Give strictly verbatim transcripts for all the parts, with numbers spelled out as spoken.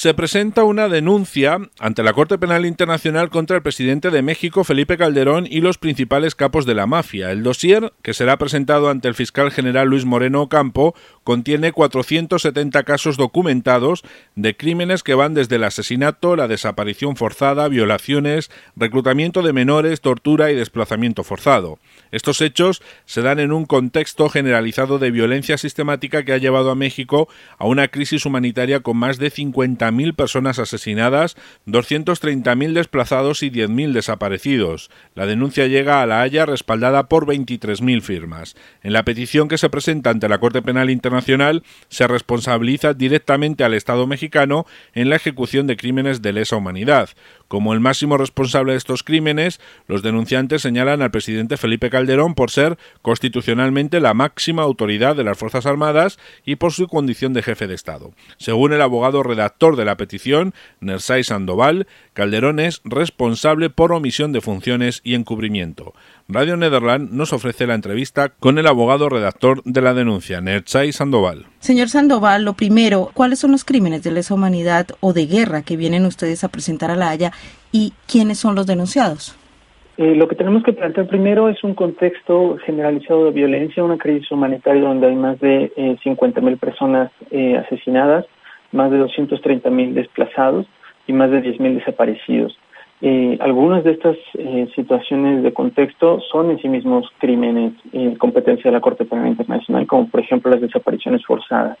Se presenta una denuncia ante la Corte Penal Internacional contra el presidente de México, Felipe Calderón, y los principales capos de la mafia. El dossier, que será presentado ante el fiscal general Luis Moreno Ocampo, contiene cuatrocientos setenta casos documentados de crímenes que van desde el asesinato, la desaparición forzada, violaciones, reclutamiento de menores, tortura y desplazamiento forzado. Estos hechos se dan en un contexto generalizado de violencia sistemática que ha llevado a México a una crisis humanitaria con más de cincuenta mil personas asesinadas, doscientos treinta mil desplazados y diez mil desaparecidos. La denuncia llega a La Haya respaldada por veintitrés mil firmas. En la petición que se presenta ante la Corte Penal Internacional se responsabiliza directamente al Estado mexicano en la ejecución de crímenes de lesa humanidad. Como el máximo responsable de estos crímenes, los denunciantes señalan al presidente Felipe Calderón por ser constitucionalmente la máxima autoridad de las Fuerzas Armadas y por su condición de jefe de Estado. Según el abogado redactor de la petición, Nersay Sandoval, Calderón es responsable por omisión de funciones y encubrimiento. Radio Nederland nos ofrece la entrevista con el abogado redactor de la denuncia, Nersay Sandoval. Señor Sandoval, lo primero, ¿cuáles son los crímenes de lesa humanidad o de guerra que vienen ustedes a presentar a La Haya y quiénes son los denunciados? Eh, lo que tenemos que plantear primero es un contexto generalizado de violencia, una crisis humanitaria donde hay más de eh, cincuenta mil personas eh, asesinadas, más de doscientos treinta mil desplazados y más de diez mil desaparecidos. Eh, algunas de estas eh, situaciones de contexto son en sí mismos crímenes en competencia de la Corte Penal Internacional, como por ejemplo las desapariciones forzadas.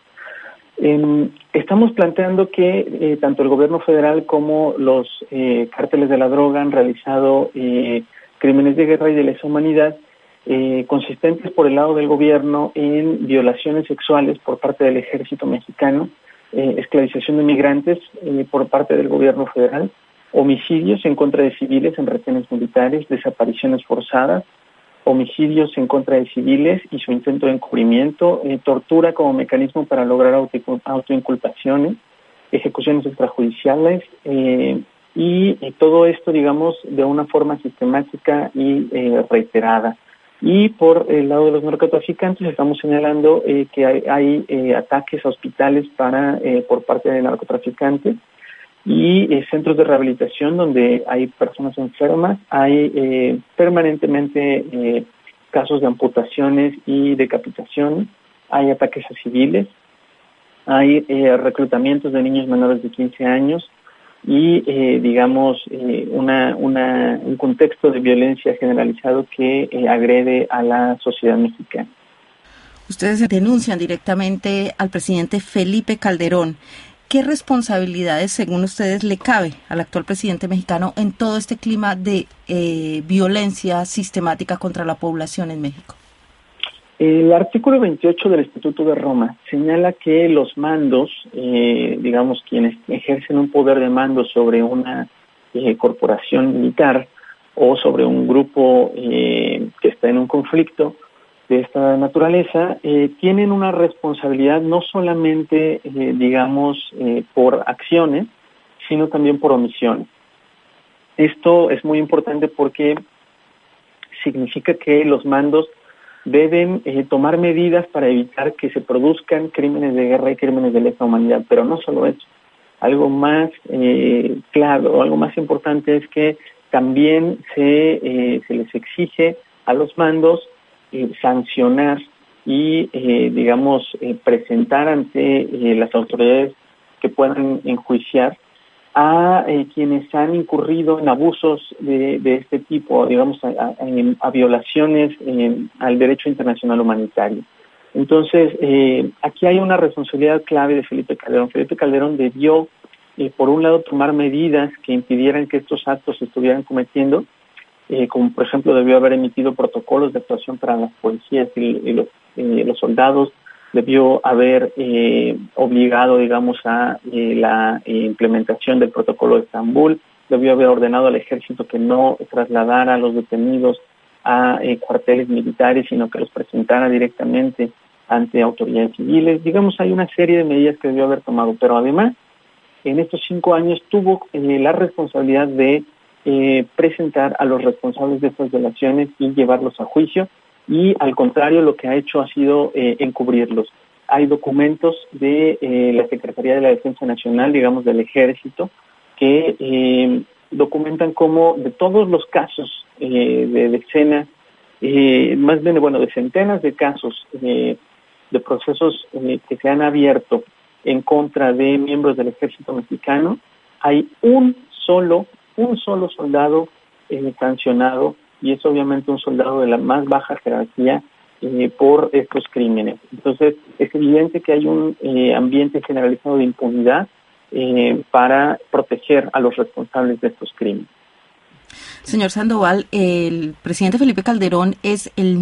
Eh, estamos planteando que eh, tanto el gobierno federal como los eh, cárteles de la droga han realizado eh, crímenes de guerra y de lesa humanidad eh, consistentes por el lado del gobierno en violaciones sexuales por parte del ejército mexicano, eh, esclavización de migrantes eh, por parte del gobierno federal, homicidios en contra de civiles en retenes militares, desapariciones forzadas, homicidios en contra de civiles y su intento de encubrimiento, eh, tortura como mecanismo para lograr auto, autoinculpaciones, ejecuciones extrajudiciales eh, y, y todo esto, digamos, de una forma sistemática y eh, reiterada. Y por el lado de los narcotraficantes estamos señalando eh, que hay, hay eh, ataques a hospitales para eh, por parte de narcotraficantes y eh, centros de rehabilitación donde hay personas enfermas, hay eh, permanentemente eh, casos de amputaciones y decapitaciones, hay ataques a civiles, hay eh, reclutamientos de niños menores de quince años y, eh, digamos, eh, una, una, un contexto de violencia generalizado que eh, agrede a la sociedad mexicana. Ustedes denuncian directamente al presidente Felipe Calderón. ¿Qué responsabilidades, según ustedes, le cabe al actual presidente mexicano en todo este clima de eh, violencia sistemática contra la población en México? El artículo veintiocho del Estatuto de Roma señala que los mandos, eh, digamos, quienes ejercen un poder de mando sobre una eh, corporación militar o sobre un grupo eh, que está en un conflicto de esta naturaleza, eh, tienen una responsabilidad no solamente, eh, digamos, eh, por acciones, sino también por omisiones. Esto es muy importante porque significa que los mandos deben eh, tomar medidas para evitar que se produzcan crímenes de guerra y crímenes de lesa humanidad, pero no solo eso. Algo más eh, claro, algo más importante es que también se, eh, se les exige a los mandos Eh, sancionar y, eh, digamos, eh, presentar ante eh, las autoridades que puedan enjuiciar a eh, quienes han incurrido en abusos de, de este tipo, digamos, a, a, a violaciones eh, al derecho internacional humanitario. Entonces, eh, aquí hay una responsabilidad clave de Felipe Calderón. Felipe Calderón debió, eh, por un lado, tomar medidas que impidieran que estos actos se estuvieran cometiendo, Eh, como por ejemplo debió haber emitido protocolos de actuación para las policías y, y los, eh, los soldados, debió haber eh, obligado, digamos, a eh, la eh, implementación del protocolo de Estambul, debió haber ordenado al ejército que no trasladara a los detenidos a eh, cuarteles militares, sino que los presentara directamente ante autoridades civiles. Digamos, hay una serie de medidas que debió haber tomado, pero además, en estos cinco años tuvo eh, la responsabilidad de Eh, presentar a los responsables de estas violaciones y llevarlos a juicio, y al contrario lo que ha hecho ha sido eh, encubrirlos. hay documentos de eh, la Secretaría de la Defensa Nacional, digamos del Ejército, que eh, documentan cómo de todos los casos eh, de decenas, eh, más bien, bueno, de centenas de casos eh, de procesos eh, que se han abierto en contra de miembros del Ejército mexicano, hay un solo, un solo soldado eh, sancionado, y es obviamente un soldado de la más baja jerarquía eh, por estos crímenes. Entonces, es evidente que hay un eh, ambiente generalizado de impunidad eh, para proteger a los responsables de estos crímenes. Señor Sandoval, el presidente Felipe Calderón es el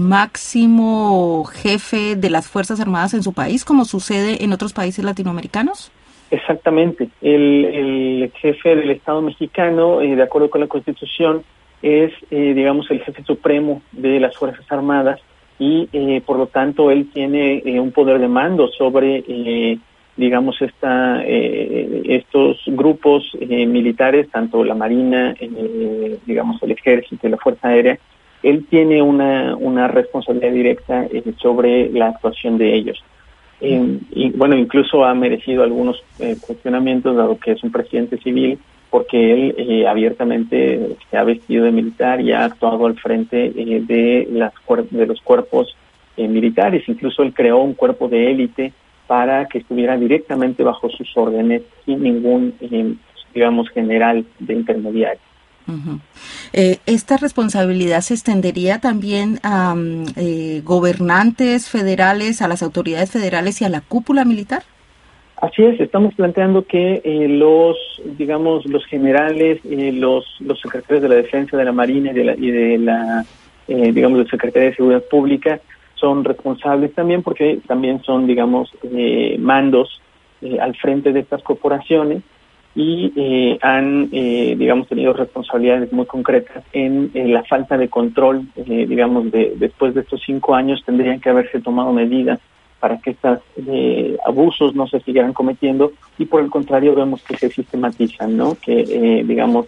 máximo jefe de las Fuerzas Armadas en su país, como sucede en otros países latinoamericanos. Exactamente. El, el jefe del Estado mexicano, eh, de acuerdo con la Constitución, es, eh, digamos, el jefe supremo de las Fuerzas Armadas y, eh, por lo tanto, él tiene eh, un poder de mando sobre, eh, digamos, esta, eh, estos grupos eh, militares, tanto la Marina, eh, digamos, el Ejército y la Fuerza Aérea. Él tiene una, una responsabilidad directa eh, sobre la actuación de ellos. Eh, y bueno, incluso ha merecido algunos eh, cuestionamientos, dado que es un presidente civil, porque él eh, abiertamente se ha vestido de militar y ha actuado al frente eh, de, las, de los cuerpos eh, militares. Incluso él creó un cuerpo de élite para que estuviera directamente bajo sus órdenes, sin ningún, eh, digamos, general de intermediario. Uh-huh. Eh, ¿Esta responsabilidad se extendería también a um, eh, gobernantes federales, a las autoridades federales y a la cúpula militar? Así es, estamos planteando que eh, los, digamos, los generales, eh, los los secretarios de la Defensa, de la Marina y de la, y de la eh, digamos, de Secretaría de Seguridad Pública son responsables también, porque también son, digamos, eh, mandos eh, al frente de estas corporaciones y eh, han, eh, digamos, tenido responsabilidades muy concretas en, en la falta de control, eh, digamos, de después de estos cinco años tendrían que haberse tomado medidas para que estos eh, abusos no se siguieran cometiendo, y por el contrario vemos que se sistematizan, ¿no? Que, eh, digamos,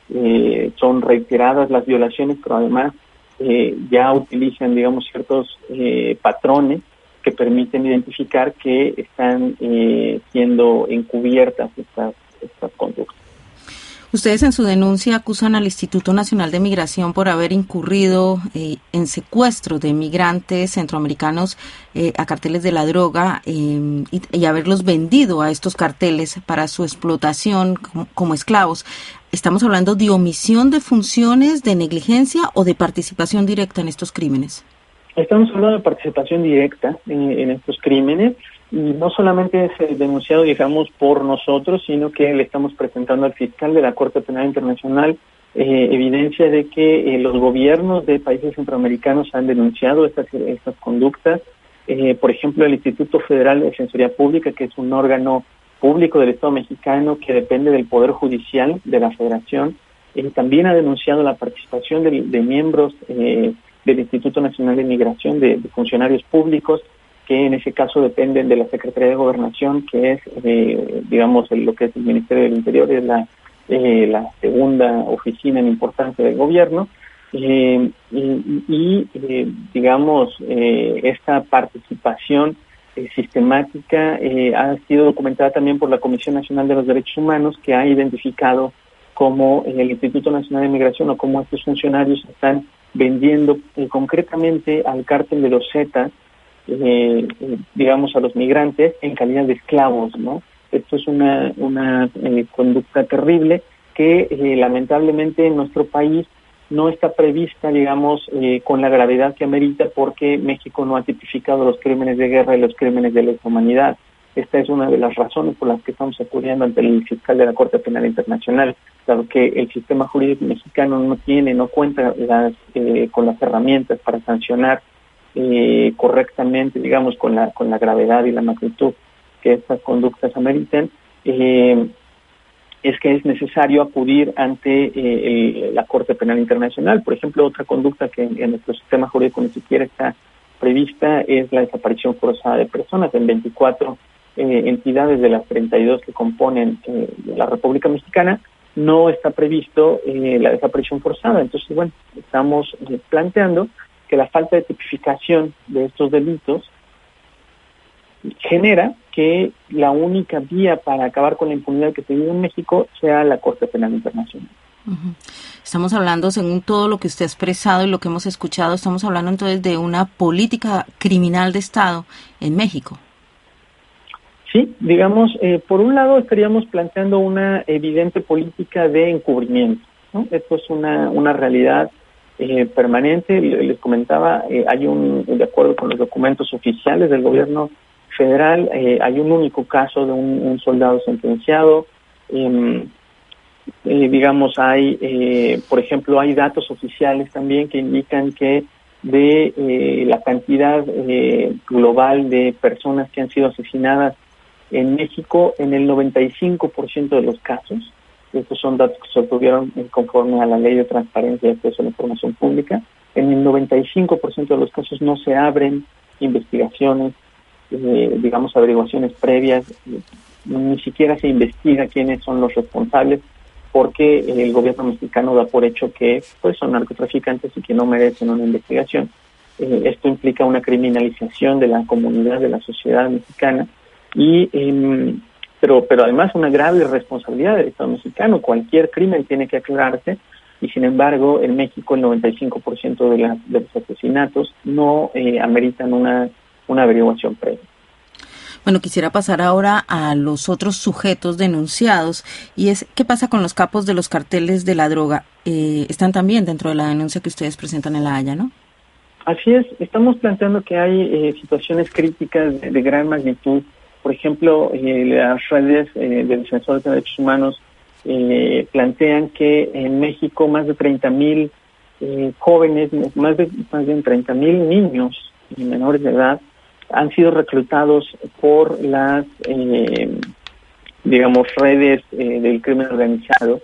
eh, son reiteradas las violaciones, pero además eh, ya utilizan, digamos, ciertos eh, patrones que permiten identificar que están eh, siendo encubiertas estas, estas conductas. Ustedes en su denuncia acusan al Instituto Nacional de Migración por haber incurrido eh, en secuestro de migrantes centroamericanos eh, a carteles de la droga eh, y, y haberlos vendido a estos carteles para su explotación como, como esclavos. ¿Estamos hablando de omisión de funciones, de negligencia o de participación directa en estos crímenes? Estamos hablando de participación directa en, en estos crímenes. Y no solamente es denunciado, digamos, por nosotros, sino que le estamos presentando al fiscal de la Corte Penal Internacional eh, evidencia de que eh, los gobiernos de países centroamericanos han denunciado estas, estas conductas. Eh, por ejemplo, el Instituto Federal de Defensoría Pública, que es un órgano público del Estado mexicano que depende del Poder Judicial de la Federación, eh, también ha denunciado la participación de, de miembros eh, del Instituto Nacional de Migración, de, de funcionarios públicos, que en ese caso dependen de la Secretaría de Gobernación, que es, eh, digamos, el, lo que es el Ministerio del Interior, es la, eh, la segunda oficina en importancia del gobierno, eh, y, y eh, digamos, eh, esta participación eh, sistemática eh, ha sido documentada también por la Comisión Nacional de los Derechos Humanos, que ha identificado cómo el Instituto Nacional de Migración o cómo estos funcionarios están vendiendo eh, concretamente al cártel de los Zetas, Eh, eh, digamos, a los migrantes en calidad de esclavos, ¿no? Esto es una, una eh, conducta terrible que eh, lamentablemente en nuestro país no está prevista, digamos, eh, con la gravedad que amerita, porque México no ha tipificado los crímenes de guerra y los crímenes de lesa humanidad. Esta es una de las razones por las que estamos acudiendo ante el fiscal de la Corte Penal Internacional, dado que el sistema jurídico mexicano no tiene, no cuenta las, eh, con las herramientas para sancionar Eh, correctamente, digamos, con la con la gravedad y la magnitud que estas conductas ameritan, eh, es que es necesario acudir ante eh, el, la Corte Penal Internacional. Por ejemplo, otra conducta que en, en nuestro sistema jurídico ni siquiera está prevista es la desaparición forzada de personas. En veinticuatro eh, entidades de las treinta y dos que componen eh, la República Mexicana no está previsto eh, la desaparición forzada. Entonces, bueno, estamos eh, planteando que la falta de tipificación de estos delitos genera que la única vía para acabar con la impunidad que se vive en México sea la Corte Penal Internacional. Uh-huh. Estamos hablando, según todo lo que usted ha expresado y lo que hemos escuchado, estamos hablando entonces de una política criminal de Estado en México. Sí, digamos, eh, por un lado estaríamos planteando una evidente política de encubrimiento, ¿no? Esto es una, una realidad eh, permanente. Les comentaba, eh, hay un, de acuerdo con los documentos oficiales del gobierno federal, eh, hay un único caso de un, un soldado sentenciado. Eh, eh, digamos, hay, eh, por ejemplo, hay datos oficiales también que indican que de eh, la cantidad eh, global de personas que han sido asesinadas en México, en el noventa y cinco por ciento de los casos, estos son datos que se obtuvieron conforme a la Ley de Transparencia y Acceso a la Información Pública, en el noventa y cinco por ciento de los casos no se abren investigaciones, eh, digamos, averiguaciones previas, eh, ni siquiera se investiga quiénes son los responsables, porque el gobierno mexicano da por hecho que pues son narcotraficantes y que no merecen una investigación. Eh, esto implica una criminalización de la comunidad, de la sociedad mexicana, y eh, pero pero además una grave responsabilidad del Estado mexicano. Cualquier crimen tiene que aclararse, y sin embargo en México el noventa y cinco por ciento de, la, de los asesinatos no eh, ameritan una, una averiguación previa. Bueno, quisiera pasar ahora a los otros sujetos denunciados, y es ¿qué pasa con los capos de los carteles de la droga? Eh, están también dentro de la denuncia que ustedes presentan en La Haya, ¿no? Así es, estamos planteando que hay eh, situaciones críticas de, de gran magnitud. Por ejemplo, eh, las redes eh, de defensores de derechos humanos eh, plantean que en México más de treinta mil eh, jóvenes, más de más de treinta mil niños y menores de edad han sido reclutados por las, eh, digamos, redes eh, del crimen organizado.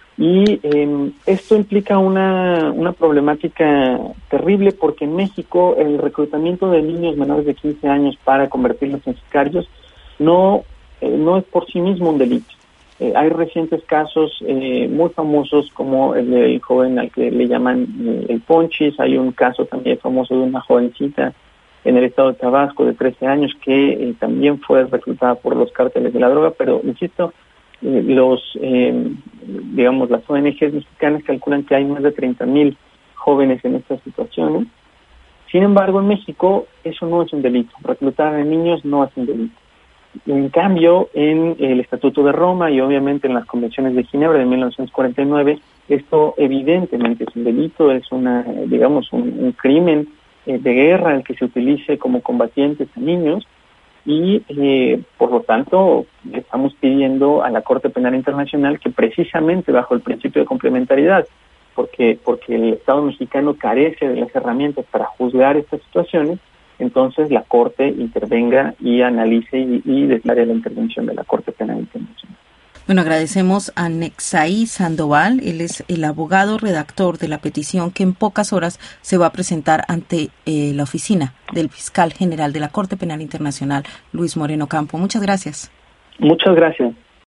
Y eh, esto implica una, una problemática terrible, porque en México el reclutamiento de niños menores de quince años para convertirlos en sicarios no, eh, no es por sí mismo un delito. Eh, hay recientes casos eh, muy famosos, como el del joven al que le llaman eh, el Ponchis. Hay un caso también famoso de una jovencita en el estado de Tabasco de trece años que eh, también fue reclutada por los cárteles de la droga, pero insisto, eh, los eh, digamos las O N Ges mexicanas calculan que hay más de treinta mil jóvenes en estas situaciones. Sin embargo, en México eso no es un delito. Reclutar a niños no es un delito. En cambio, en el Estatuto de Roma y obviamente en las Convenciones de Ginebra de mil novecientos cuarenta y nueve, esto evidentemente es un delito, es una, digamos, un, un crimen eh, de guerra el que se utilice como combatientes a niños, y eh, por lo tanto estamos pidiendo a la Corte Penal Internacional que, precisamente bajo el principio de complementariedad, porque porque el Estado mexicano carece de las herramientas para juzgar estas situaciones, entonces la Corte intervenga y analice y, y declare la intervención de la Corte Penal Internacional. Bueno, agradecemos a Nexaí Sandoval. Él es el abogado redactor de la petición que en pocas horas se va a presentar ante eh, la oficina del fiscal general de la Corte Penal Internacional, Luis Moreno Campo. Muchas gracias. Muchas gracias.